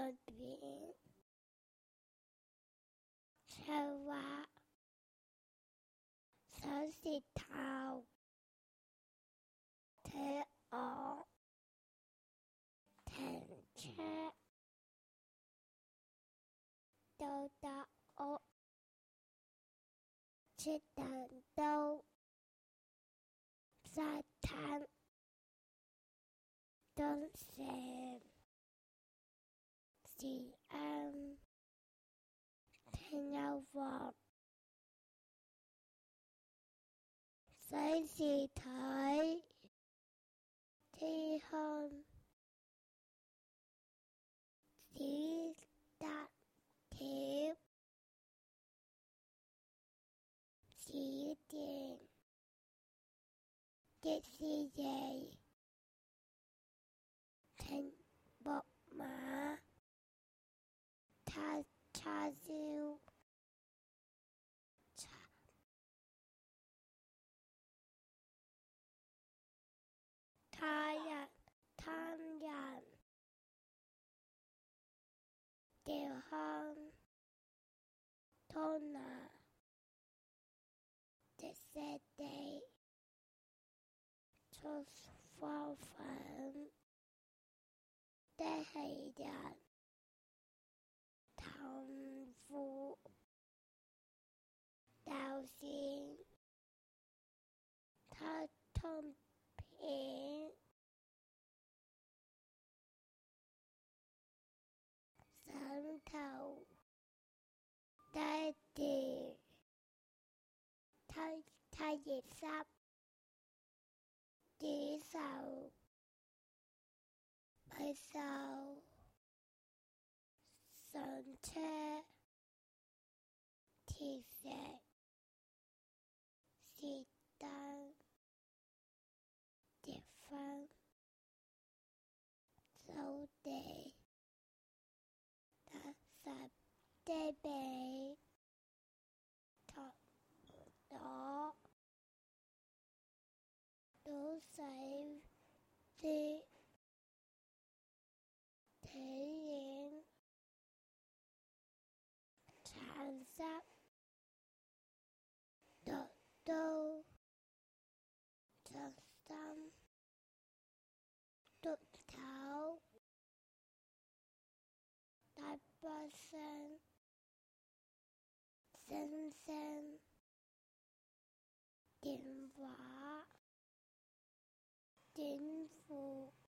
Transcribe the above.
上邊，青蛙，小石頭，企鵝，停車，到達屋，切蛋糕，沙灘，東城，時間，聽有黃，洗時睇，天空，紙搭條，紙電，迪士尼，停木馬，叉燒，貪人，吊康，拖拿，迪士地，出花粉，機器人，豆腐，豆線，卡通片，枕頭，爹哋，太熱濕，紙手，咪手，上車，鐵石，是但，結婚，掃地，打掃地被，拖攞，倒洗啲，體驗，橙色，讀到，着衫，禿頭，大巴聲，星星，電話，電褲。